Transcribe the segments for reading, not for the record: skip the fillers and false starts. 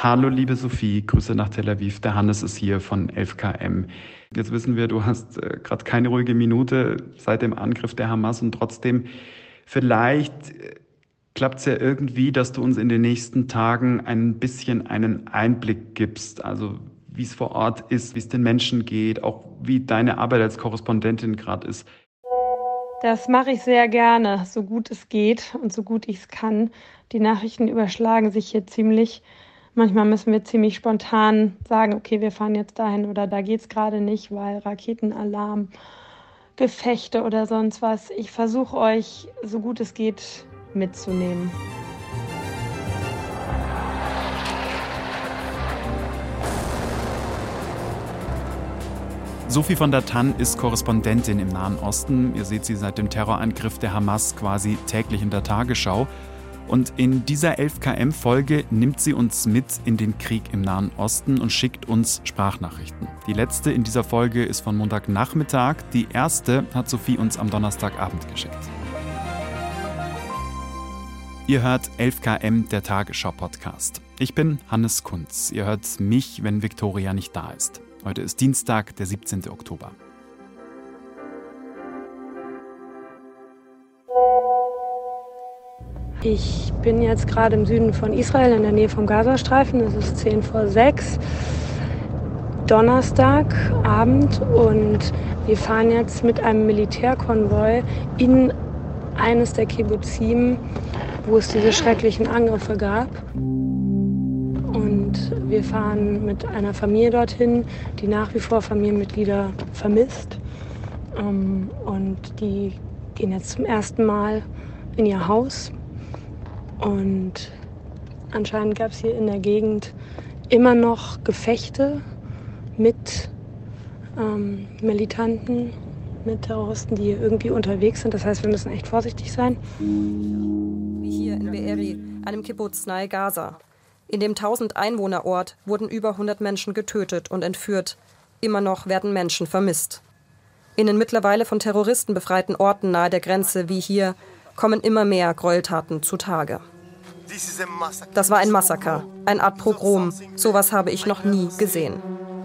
Hallo liebe Sophie, Grüße nach Tel Aviv. Der Hannes ist hier von 11KM. Jetzt wissen wir, du hast gerade keine ruhige Minute seit dem Angriff der Hamas und trotzdem vielleicht klappt es ja irgendwie, dass du uns in den nächsten Tagen ein bisschen einen Einblick gibst, also wie es vor Ort ist, wie es den Menschen geht, auch wie deine Arbeit als Korrespondentin gerade ist. Das mache ich sehr gerne, so gut es geht und so gut ich es kann. Die Nachrichten überschlagen sich hier ziemlich. Manchmal müssen wir ziemlich spontan sagen, okay, wir fahren jetzt dahin oder da geht's gerade nicht, weil Raketenalarm, Gefechte oder sonst was. Ich versuche euch, so gut es geht, mitzunehmen. Sophie von der Tann ist Korrespondentin im Nahen Osten. Ihr seht sie seit dem Terrorangriff der Hamas quasi täglich in der Tagesschau. Und in dieser 11KM-Folge nimmt sie uns mit in den Krieg im Nahen Osten und schickt uns Sprachnachrichten. Die letzte in dieser Folge ist von Montagnachmittag. Die erste hat Sophie uns am Donnerstagabend geschickt. Ihr hört 11KM, der Tagesschau-Podcast. Ich bin Hannes Kunz. Ihr hört mich, wenn Viktoria nicht da ist. Heute ist Dienstag, der 17. Oktober. Ich bin jetzt gerade im Süden von Israel, in der Nähe vom Gazastreifen. Es ist 5:10, Donnerstagabend. Und wir fahren jetzt mit einem Militärkonvoi in eines der Kibbuzim, wo es diese schrecklichen Angriffe gab. Und wir fahren mit einer Familie dorthin, die nach wie vor Familienmitglieder vermisst. Und die gehen jetzt zum ersten Mal in ihr Haus. Und anscheinend gab es hier in der Gegend immer noch Gefechte mit Militanten, mit Terroristen, die hier irgendwie unterwegs sind. Das heißt, wir müssen echt vorsichtig sein. Wie hier in Be'eri, einem Kibbuz nahe Gaza. In dem 1000-Einwohner-Ort wurden über 100 Menschen getötet und entführt. Immer noch werden Menschen vermisst. In den mittlerweile von Terroristen befreiten Orten nahe der Grenze, wie hier, kommen immer mehr Gräueltaten zutage. Das war ein Massaker, eine Art Pogrom. Sowas habe ich noch nie gesehen.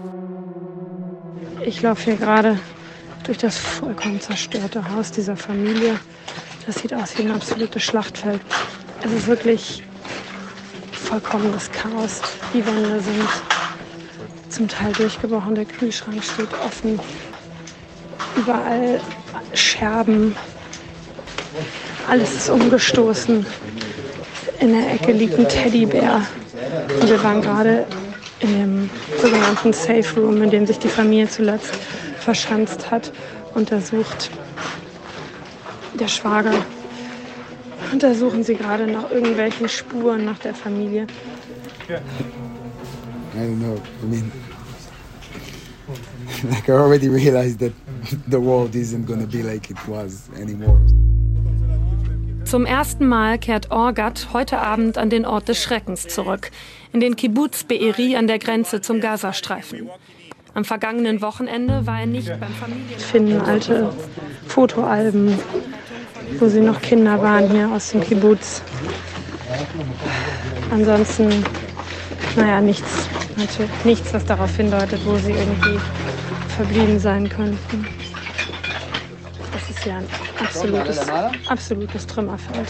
Ich laufe hier gerade durch das vollkommen zerstörte Haus dieser Familie. Das sieht aus wie ein absolutes Schlachtfeld. Es ist wirklich vollkommenes Chaos. Die Wände sind zum Teil durchgebrochen, der Kühlschrank steht offen. Überall Scherben. Alles ist umgestoßen. In der Ecke liegt ein Teddybär. Und wir waren gerade in dem sogenannten Safe Room, in dem sich die Familie zuletzt verschanzt hat. Untersucht der Schwager. Untersuchen sie gerade nach irgendwelchen Spuren nach der Familie. I don't know. I mean, like I already realized that the world isn't going to be like it was anymore. Zum ersten Mal kehrt Orgat heute Abend an den Ort des Schreckens zurück, in den Kibbuz Be'eri an der Grenze zum Gazastreifen. Am vergangenen Wochenende war er nicht beim Familienfest. Finden alte Fotoalben, wo sie noch Kinder waren hier aus dem Kibbuz. Ansonsten, nichts, was darauf hindeutet, wo sie irgendwie verblieben sein könnten. Das ist ja ein absolutes Trümmerfeld.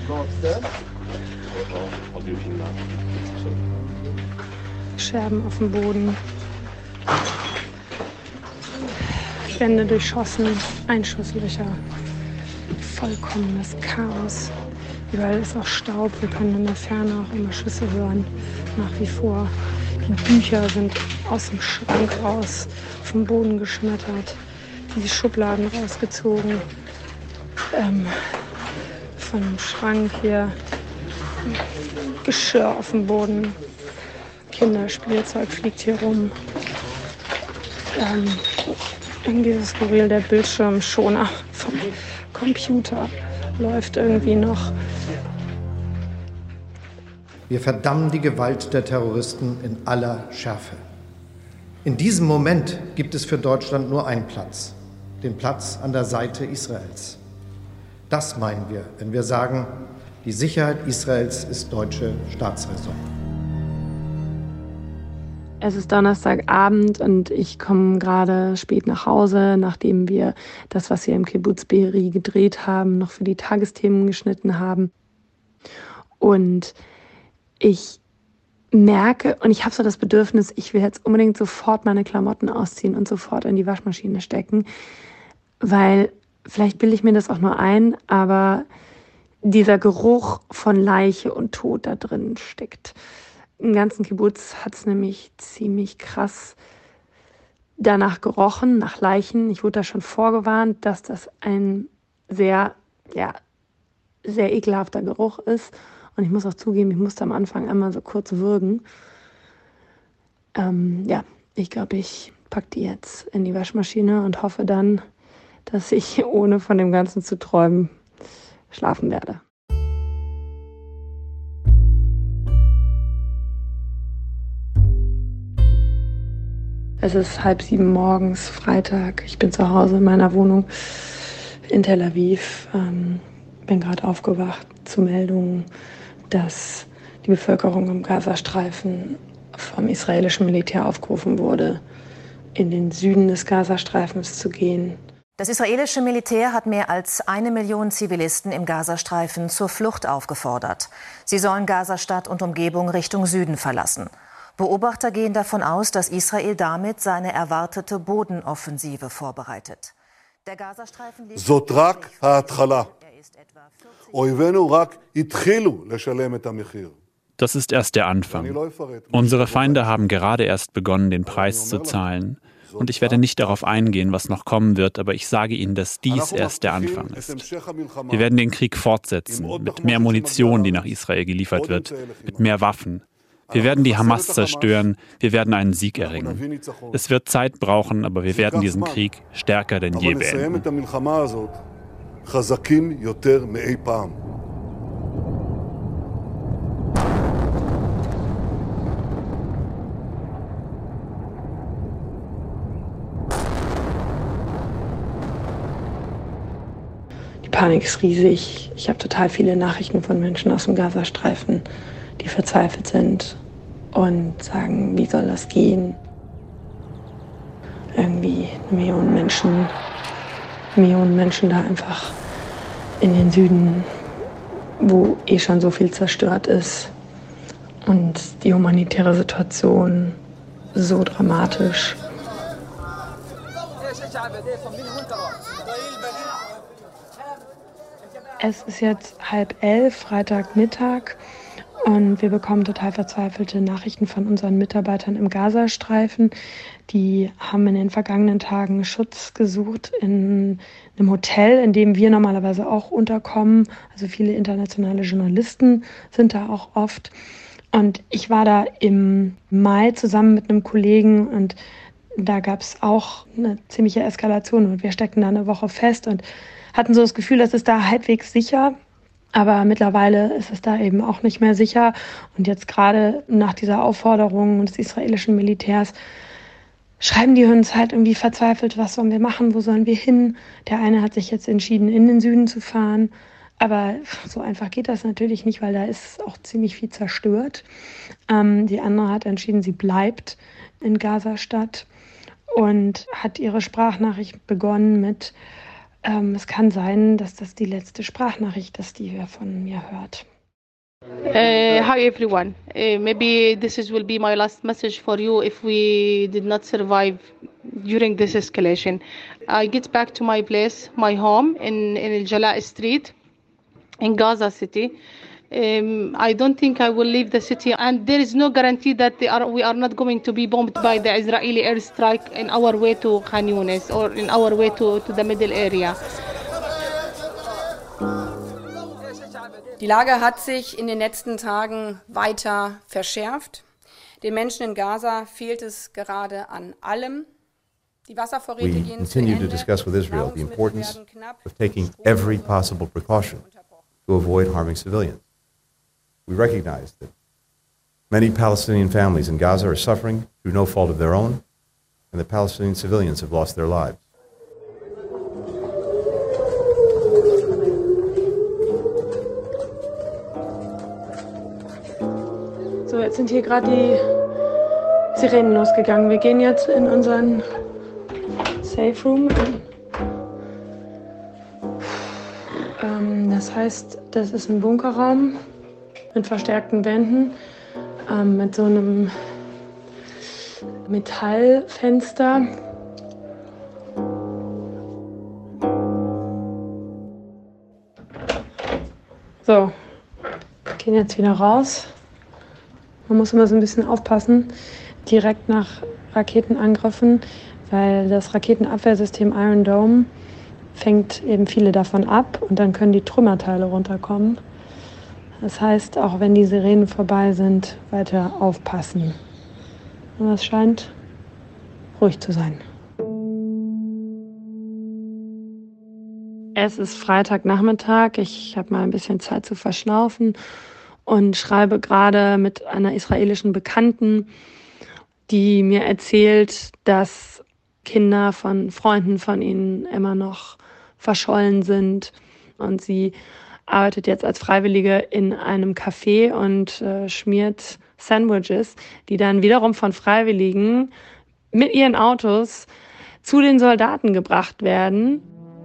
Scherben auf dem Boden. Wände durchschossen, Einschusslöcher. Vollkommenes Chaos. Überall ist auch Staub. Wir können in der Ferne auch immer Schüsse hören. Nach wie vor. Die Bücher sind aus dem Schrank raus, vom Boden geschmettert. Die Schubladen rausgezogen. Von dem Schrank hier. Geschirr auf dem Boden. Kinderspielzeug fliegt hier rum. Irgendwie ist skurril, der Bildschirmschoner vom Computer läuft irgendwie noch. Wir verdammen die Gewalt der Terroristen in aller Schärfe. In diesem Moment gibt es für Deutschland nur einen Platz, den Platz an der Seite Israels. Das meinen wir, wenn wir sagen, die Sicherheit Israels ist deutsche Staatsräson. Es ist Donnerstagabend und ich komme gerade spät nach Hause, nachdem wir das, was wir im Kibbutz Be'eri gedreht haben, noch für die Tagesthemen geschnitten haben. Und ich merke, und ich habe so das Bedürfnis, ich will jetzt unbedingt sofort meine Klamotten ausziehen und sofort in die Waschmaschine stecken, weil vielleicht bilde ich mir das auch nur ein, aber dieser Geruch von Leiche und Tod da drin steckt. Im ganzen Kibbutz hat es nämlich ziemlich krass danach gerochen, nach Leichen. Ich wurde da schon vorgewarnt, dass das ein sehr ekelhafter Geruch ist. Und ich muss auch zugeben, ich musste am Anfang einmal so kurz würgen. Ich glaube, ich packe die jetzt in die Waschmaschine und hoffe dann, dass ich, ohne von dem Ganzen zu träumen, schlafen werde. Es ist 6:30 morgens, Freitag. Ich bin zu Hause in meiner Wohnung in Tel Aviv. Bin gerade aufgewacht zu Meldungen, dass die Bevölkerung im Gazastreifen vom israelischen Militär aufgerufen wurde, in den Süden des Gazastreifens zu gehen. Das israelische Militär hat mehr als 1 Million Zivilisten im Gazastreifen zur Flucht aufgefordert. Sie sollen Gazastadt und Umgebung Richtung Süden verlassen. Beobachter gehen davon aus, dass Israel damit seine erwartete Bodenoffensive vorbereitet. Der Gazastreifen liegt זאת רק ההתחלה. אויבינו רק התחילו לשלם את המחיר. Das ist erst der Anfang. Unsere Feinde haben gerade erst begonnen, den Preis zu zahlen. Und ich werde nicht darauf eingehen, was noch kommen wird, aber ich sage Ihnen, dass dies erst der Anfang ist. Wir werden den Krieg fortsetzen, mit mehr Munition, die nach Israel geliefert wird, mit mehr Waffen. Wir werden die Hamas zerstören, wir werden einen Sieg erringen. Es wird Zeit brauchen, aber wir werden diesen Krieg stärker denn je beenden. Die Panik ist riesig. Ich habe total viele Nachrichten von Menschen aus dem Gazastreifen, die verzweifelt sind und sagen, wie soll das gehen? Irgendwie Millionen Menschen da einfach in den Süden, wo schon so viel zerstört ist und die humanitäre Situation so dramatisch. Es ist jetzt 10:30, Freitagmittag, und wir bekommen total verzweifelte Nachrichten von unseren Mitarbeitern im Gazastreifen. Die haben in den vergangenen Tagen Schutz gesucht in einem Hotel, in dem wir normalerweise auch unterkommen. Also viele internationale Journalisten sind da auch oft. Und ich war da im Mai zusammen mit einem Kollegen, und da gab es auch eine ziemliche Eskalation und wir steckten da eine Woche fest und hatten so das Gefühl, das ist da halbwegs sicher. Aber mittlerweile ist es da eben auch nicht mehr sicher. Und jetzt gerade nach dieser Aufforderung des israelischen Militärs schreiben die uns halt irgendwie verzweifelt, was sollen wir machen, wo sollen wir hin? Der eine hat sich jetzt entschieden, in den Süden zu fahren. Aber so einfach geht das natürlich nicht, weil da ist auch ziemlich viel zerstört. Die andere hat entschieden, sie bleibt in Gazastadt und hat ihre Sprachnachricht begonnen mit: Es kann sein, dass das die letzte Sprachnachricht ist, die ihr von mir hört. Hi everyone. Maybe will be my last message for you if we did not survive during this escalation. I get back to my place, my home in Al Jalaa Street in Gaza City. I don't think I will leave the city, and there is no guarantee that we are not going to be bombed by the Israeli airstrike in our way to Khan Yunis or in our way to the middle area. Die Lage hat sich in den letzten Tagen weiter verschärft. Den Menschen in Gaza fehlt es gerade an allem. Die Wasservorräte gehen zu Ende. We continue to discuss with Israel the importance of taking every possible precaution to avoid harming civilians. We recognize that many Palestinian families in Gaza are suffering through no fault of their own, and that Palestinian civilians have lost their lives. So, jetzt sind hier gerade Sirenen losgegangen. Wir gehen jetzt in unseren Safe Room. Das heißt, das ist ein Bunkerraum mit verstärkten Wänden, mit so einem Metallfenster. So, gehen jetzt wieder raus. Man muss immer so ein bisschen aufpassen, direkt nach Raketenangriffen, weil das Raketenabwehrsystem Iron Dome fängt eben viele davon ab und dann können die Trümmerteile runterkommen. Das heißt, auch wenn die Sirenen vorbei sind, weiter aufpassen. Und es scheint ruhig zu sein. Es ist Freitagnachmittag. Ich habe mal ein bisschen Zeit zu verschnaufen und schreibe gerade mit einer israelischen Bekannten, die mir erzählt, dass Kinder von Freunden von ihnen immer noch verschollen sind. Und sie arbeitet jetzt als Freiwillige in einem Café und schmiert Sandwiches, die dann wiederum von Freiwilligen mit ihren Autos zu den Soldaten gebracht werden.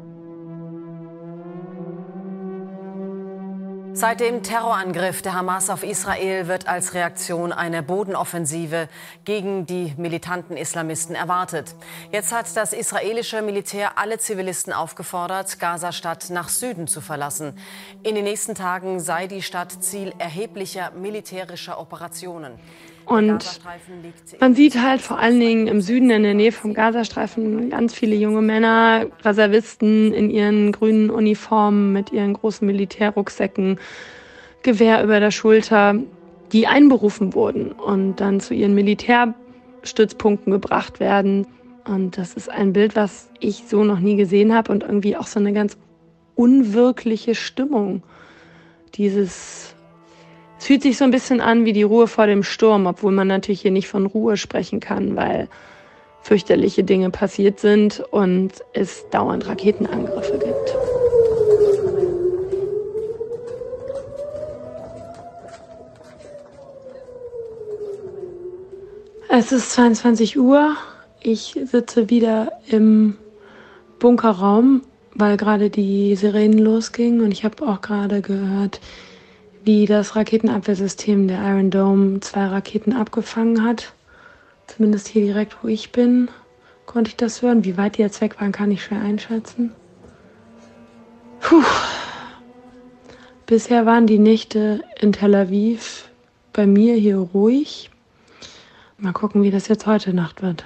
Seit dem Terrorangriff der Hamas auf Israel wird als Reaktion eine Bodenoffensive gegen die militanten Islamisten erwartet. Jetzt hat das israelische Militär alle Zivilisten aufgefordert, Gazastadt nach Süden zu verlassen. In den nächsten Tagen sei die Stadt Ziel erheblicher militärischer Operationen. Und man sieht halt vor allen Dingen im Süden in der Nähe vom Gazastreifen ganz viele junge Männer, Reservisten in ihren grünen Uniformen mit ihren großen Militärrucksäcken, Gewehr über der Schulter, die einberufen wurden und dann zu ihren Militärstützpunkten gebracht werden. Und das ist ein Bild, was ich so noch nie gesehen habe und irgendwie auch so eine ganz unwirkliche Stimmung. Es fühlt sich so ein bisschen an wie die Ruhe vor dem Sturm, obwohl man natürlich hier nicht von Ruhe sprechen kann, weil fürchterliche Dinge passiert sind und es dauernd Raketenangriffe gibt. Es ist 22 Uhr. Ich sitze wieder im Bunkerraum, weil gerade die Sirenen losgingen und ich habe auch gerade gehört, wie das Raketenabwehrsystem der Iron Dome 2 Raketen abgefangen hat. Zumindest hier direkt, wo ich bin, konnte ich das hören. Wie weit die jetzt weg waren, kann ich schwer einschätzen. Puh. Bisher waren die Nächte in Tel Aviv bei mir hier ruhig. Mal gucken, wie das jetzt heute Nacht wird.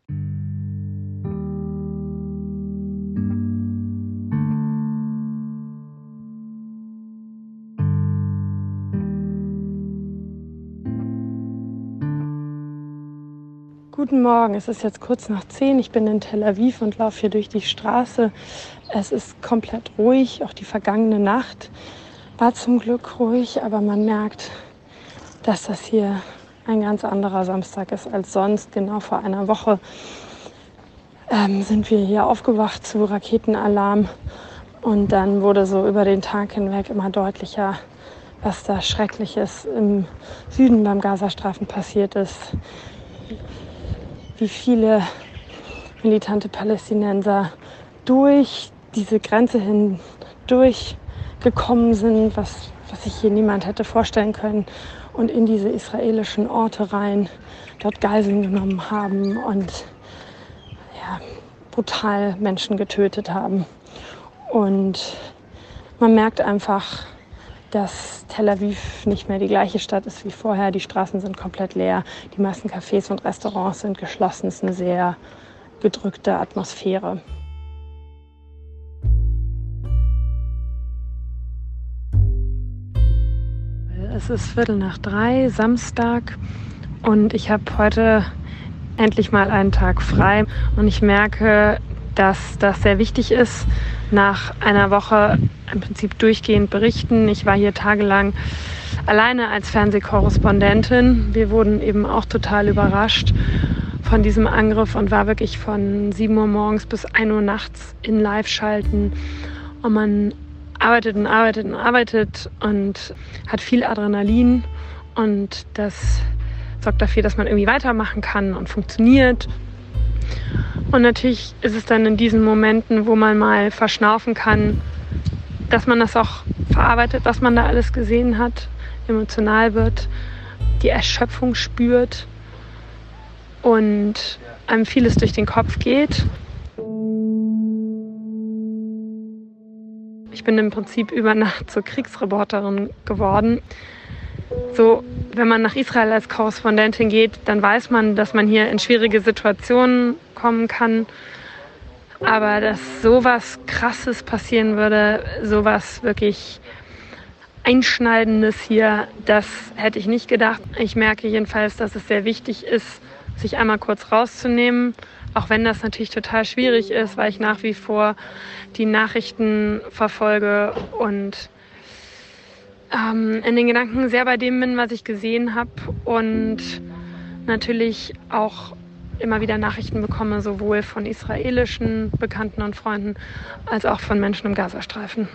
Guten Morgen, es ist jetzt kurz nach 10. Ich bin in Tel Aviv und laufe hier durch die Straße. Es ist komplett ruhig, auch die vergangene Nacht war zum Glück ruhig, aber man merkt, dass das hier ein ganz anderer Samstag ist als sonst. Genau vor einer Woche sind wir hier aufgewacht zu Raketenalarm und dann wurde so über den Tag hinweg immer deutlicher, was da Schreckliches im Süden beim Gazastreifen passiert ist. Wie viele militante Palästinenser durch diese Grenze hindurch gekommen sind, was sich hier niemand hätte vorstellen können, und in diese israelischen Orte rein, dort Geiseln genommen haben und ja, brutal Menschen getötet haben. Und man merkt einfach, dass Tel Aviv nicht mehr die gleiche Stadt ist wie vorher. Die Straßen sind komplett leer. Die meisten Cafés und Restaurants sind geschlossen. Es ist eine sehr gedrückte Atmosphäre. Es ist 2:45, Samstag, und ich habe heute endlich mal einen Tag frei. Und ich merke, dass das sehr wichtig ist, nach einer Woche im Prinzip durchgehend berichten. Ich war hier tagelang alleine als Fernsehkorrespondentin. Wir wurden eben auch total überrascht von diesem Angriff und war wirklich von 7 Uhr morgens bis 1 Uhr nachts in Live-Schalten. Und man arbeitet und arbeitet und arbeitet und hat viel Adrenalin. Und das sorgt dafür, dass man irgendwie weitermachen kann und funktioniert. Und natürlich ist es dann in diesen Momenten, wo man mal verschnaufen kann, dass man das auch verarbeitet, was man da alles gesehen hat, emotional wird, die Erschöpfung spürt und einem vieles durch den Kopf geht. Ich bin im Prinzip über Nacht zur Kriegsreporterin geworden. So, wenn man nach Israel als Korrespondentin geht, dann weiß man, dass man hier in schwierige Situationen kommen kann. Aber dass sowas Krasses passieren würde, sowas wirklich Einschneidendes hier, das hätte ich nicht gedacht. Ich merke jedenfalls, dass es sehr wichtig ist, sich einmal kurz rauszunehmen. Auch wenn das natürlich total schwierig ist, weil ich nach wie vor die Nachrichten verfolge und in den Gedanken sehr bei dem bin, was ich gesehen habe und natürlich auch immer wieder Nachrichten bekomme, sowohl von israelischen Bekannten und Freunden als auch von Menschen im Gazastreifen.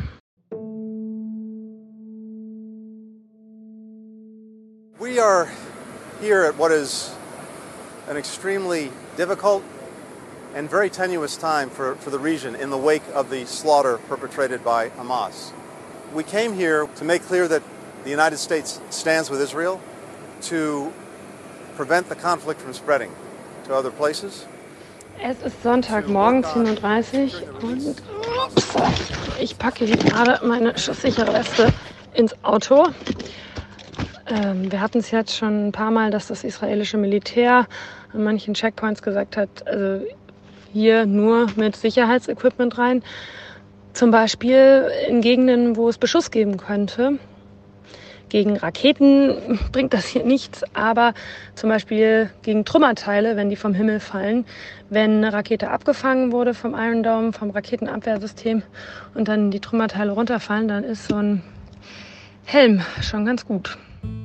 We are here at what is an extremely difficult and very tenuous time for the region in the wake of the slaughter perpetrated by Hamas. We came here to make clear that the United States stands with Israel to prevent the conflict from spreading to other places. Es ist Sonntagmorgen, 10:30 Uhr und ich packe hier gerade meine schusssichere Weste ins Auto. Wir hatten es jetzt schon ein paar Mal, dass das israelische Militär an manchen Checkpoints gesagt hat, also hier nur mit Sicherheitsequipment rein. Zum Beispiel in Gegenden, wo es Beschuss geben könnte. Gegen Raketen bringt das hier nichts, aber zum Beispiel gegen Trümmerteile, wenn die vom Himmel fallen. Wenn eine Rakete abgefangen wurde vom Iron Dome, vom Raketenabwehrsystem und dann die Trümmerteile runterfallen, dann ist so ein Helm schon ganz gut.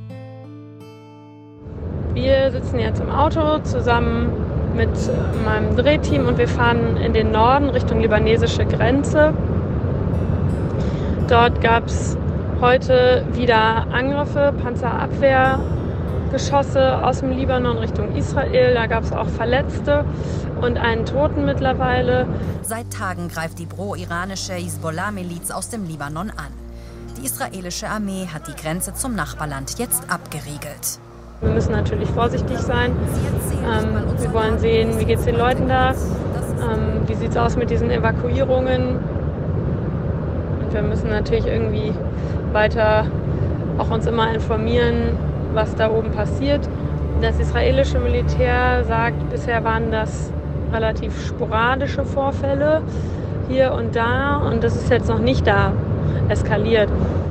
Wir sitzen jetzt im Auto zusammen mit meinem Drehteam und wir fahren in den Norden Richtung libanesische Grenze. Dort gab es heute wieder Angriffe, Panzerabwehrgeschosse aus dem Libanon Richtung Israel. Da gab es auch Verletzte und einen Toten mittlerweile. Seit Tagen greift die pro-iranische Hisbollah-Miliz aus dem Libanon an. Die israelische Armee hat die Grenze zum Nachbarland jetzt abgeriegelt. Wir müssen natürlich vorsichtig sein. Wir wollen sehen, wie geht es den Leuten da, wie sieht es aus mit diesen Evakuierungen. Und wir müssen natürlich irgendwie weiter auch uns immer informieren, was da oben passiert. Das israelische Militär sagt, bisher waren das relativ sporadische Vorfälle hier und da und das ist jetzt noch nicht da eskaliert.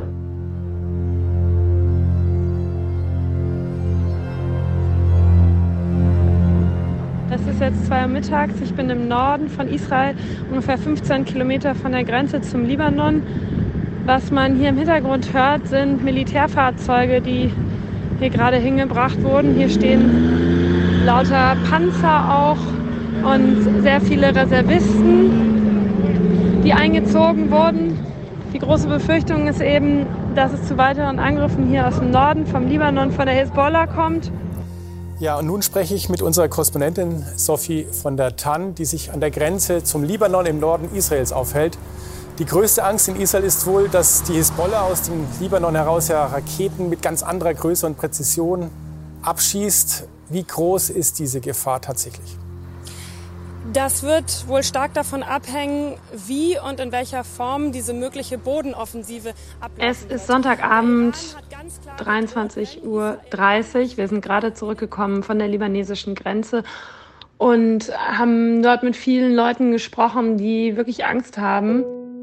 Es ist jetzt 2 Uhr mittags. Ich bin im Norden von Israel, ungefähr 15 Kilometer von der Grenze zum Libanon. Was man hier im Hintergrund hört, sind Militärfahrzeuge, die hier gerade hingebracht wurden. Hier stehen lauter Panzer auch und sehr viele Reservisten, die eingezogen wurden. Die große Befürchtung ist eben, dass es zu weiteren Angriffen hier aus dem Norden vom Libanon von der Hisbollah kommt. Ja, und nun spreche ich mit unserer Korrespondentin Sophie von der Tann, die sich an der Grenze zum Libanon im Norden Israels aufhält. Die größte Angst in Israel ist wohl, dass die Hisbollah aus dem Libanon heraus ja Raketen mit ganz anderer Größe und Präzision abschießt. Wie groß ist diese Gefahr tatsächlich? Das wird wohl stark davon abhängen, wie und in welcher Form diese mögliche Bodenoffensive ablaufen wird. Es ist Sonntagabend, 23:30 Uhr. Wir sind gerade zurückgekommen von der libanesischen Grenze und haben dort mit vielen Leuten gesprochen, die wirklich Angst haben.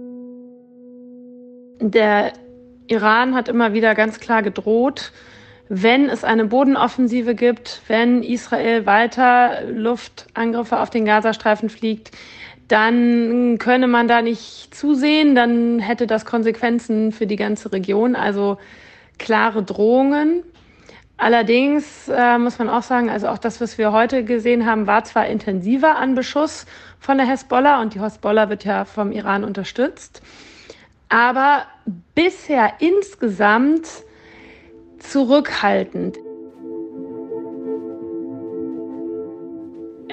Der Iran hat immer wieder ganz klar gedroht, wenn es eine Bodenoffensive gibt, wenn Israel weiter Luftangriffe auf den Gazastreifen fliegt, dann könne man da nicht zusehen, dann hätte das Konsequenzen für die ganze Region, also klare Drohungen. Allerdings muss man auch sagen, also auch das, was wir heute gesehen haben, war zwar intensiver an Beschuss von der Hisbollah und die Hisbollah wird ja vom Iran unterstützt, aber bisher insgesamt zurückhaltend.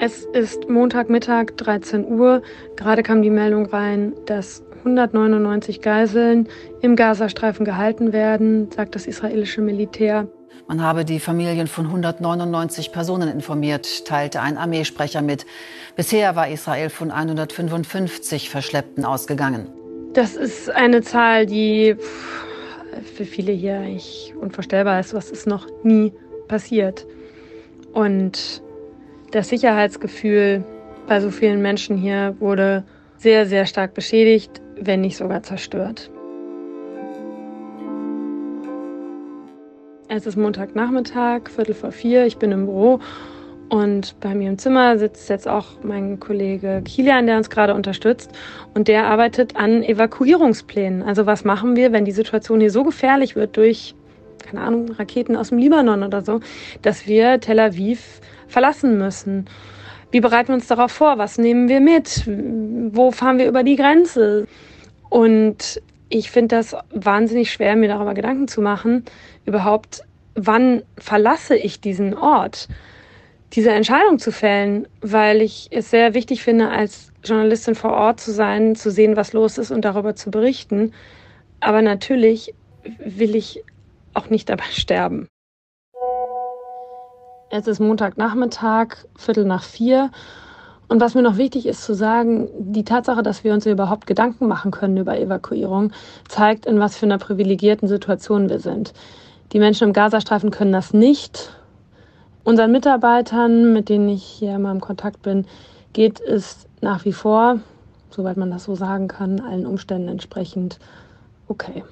Es ist Montagmittag, 13 Uhr. Gerade kam die Meldung rein, dass 199 Geiseln im Gazastreifen gehalten werden, sagt das israelische Militär. Man habe die Familien von 199 Personen informiert, teilte ein Armeesprecher mit. Bisher war Israel von 155 Verschleppten ausgegangen. Das ist eine Zahl, die für viele hier eigentlich unvorstellbar ist. Was ist noch nie passiert. Und das Sicherheitsgefühl bei so vielen Menschen hier wurde sehr, sehr stark beschädigt, wenn nicht sogar zerstört. Es ist Montagnachmittag, 3:45, ich bin im Büro und bei mir im Zimmer sitzt jetzt auch mein Kollege Kilian, der uns gerade unterstützt und der arbeitet an Evakuierungsplänen. Also was machen wir, wenn die Situation hier so gefährlich wird durch, keine Ahnung, Raketen aus dem Libanon oder so, dass wir Tel Aviv verlassen müssen. Wie bereiten wir uns darauf vor? Was nehmen wir mit? Wo fahren wir über die Grenze? Und ich finde das wahnsinnig schwer, mir darüber Gedanken zu machen, überhaupt, wann verlasse ich diesen Ort? Diese Entscheidung zu fällen, weil ich es sehr wichtig finde, als Journalistin vor Ort zu sein, zu sehen, was los ist und darüber zu berichten. Aber natürlich will ich auch nicht dabei sterben. Es ist Montagnachmittag, 3:45. Und was mir noch wichtig ist zu sagen, die Tatsache, dass wir uns überhaupt Gedanken machen können über Evakuierung, zeigt, in was für einer privilegierten Situation wir sind. Die Menschen im Gazastreifen können das nicht. Unseren Mitarbeitern, mit denen ich hier immer im Kontakt bin, geht es nach wie vor, soweit man das so sagen kann, allen Umständen entsprechend okay.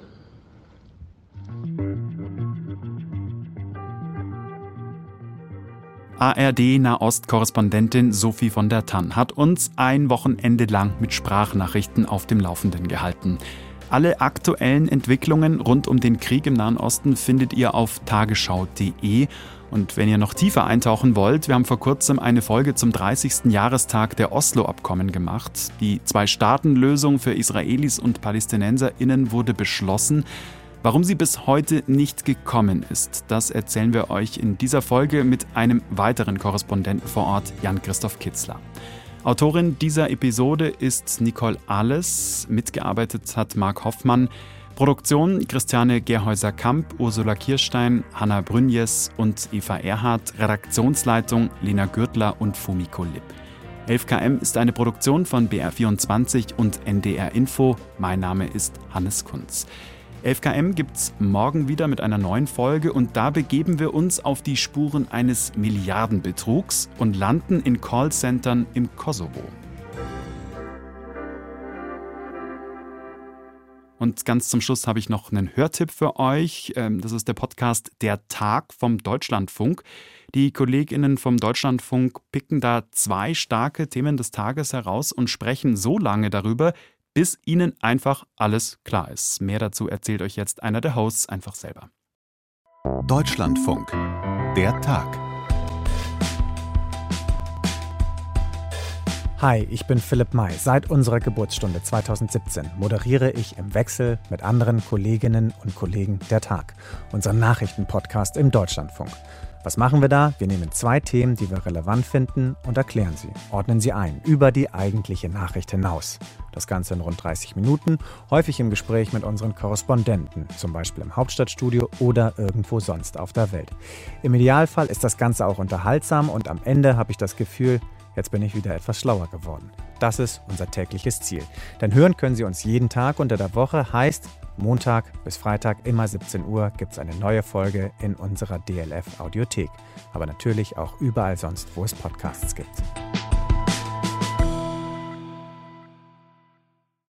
ARD-Nahost-Korrespondentin Sophie von der Tann hat uns ein Wochenende lang mit Sprachnachrichten auf dem Laufenden gehalten. Alle aktuellen Entwicklungen rund um den Krieg im Nahen Osten findet ihr auf tagesschau.de. Und wenn ihr noch tiefer eintauchen wollt, wir haben vor kurzem eine Folge zum 30. Jahrestag der Oslo-Abkommen gemacht. Die Zwei-Staaten-Lösung für Israelis und PalästinenserInnen wurde beschlossen. Warum sie bis heute nicht gekommen ist, das erzählen wir euch in dieser Folge mit einem weiteren Korrespondenten vor Ort, Jan-Christoph Kitzler. Autorin dieser Episode ist Nicole Ahles, mitgearbeitet hat Marc Hoffmann, Produktion Christiane Gerhäuser-Kamp, Ursula Kirstein, Hanna Brünjes und Eva Erhardt, Redaktionsleitung Lena Gürtler und Fumiko Lipp. 11KM ist eine Produktion von BR24 und NDR Info. Mein Name ist Hannes Kunz. 11KM gibt's morgen wieder mit einer neuen Folge und da begeben wir uns auf die Spuren eines Milliardenbetrugs und landen in Callcentern im Kosovo. Und ganz zum Schluss habe ich noch einen Hörtipp für euch. Das ist der Podcast Der Tag vom Deutschlandfunk. Die KollegInnen vom Deutschlandfunk picken da 2 starke Themen des Tages heraus und sprechen so lange darüber, bis ihnen einfach alles klar ist. Mehr dazu erzählt euch jetzt einer der Hosts einfach selber. Deutschlandfunk. Der Tag. Hi, ich bin Philipp May. Seit unserer Geburtsstunde 2017 moderiere ich im Wechsel mit anderen Kolleginnen und Kollegen Der Tag, unseren Nachrichtenpodcast im Deutschlandfunk. Was machen wir da? Wir nehmen 2 Themen, die wir relevant finden, und erklären sie, ordnen sie ein, über die eigentliche Nachricht hinaus. Das Ganze in rund 30 Minuten, häufig im Gespräch mit unseren Korrespondenten, zum Beispiel im Hauptstadtstudio oder irgendwo sonst auf der Welt. Im Idealfall ist das Ganze auch unterhaltsam und am Ende habe ich das Gefühl, jetzt bin ich wieder etwas schlauer geworden. Das ist unser tägliches Ziel. Denn hören können Sie uns jeden Tag unter der Woche, heißt Montag bis Freitag immer 17 Uhr gibt es eine neue Folge in unserer DLF Audiothek. Aber natürlich auch überall sonst, wo es Podcasts gibt.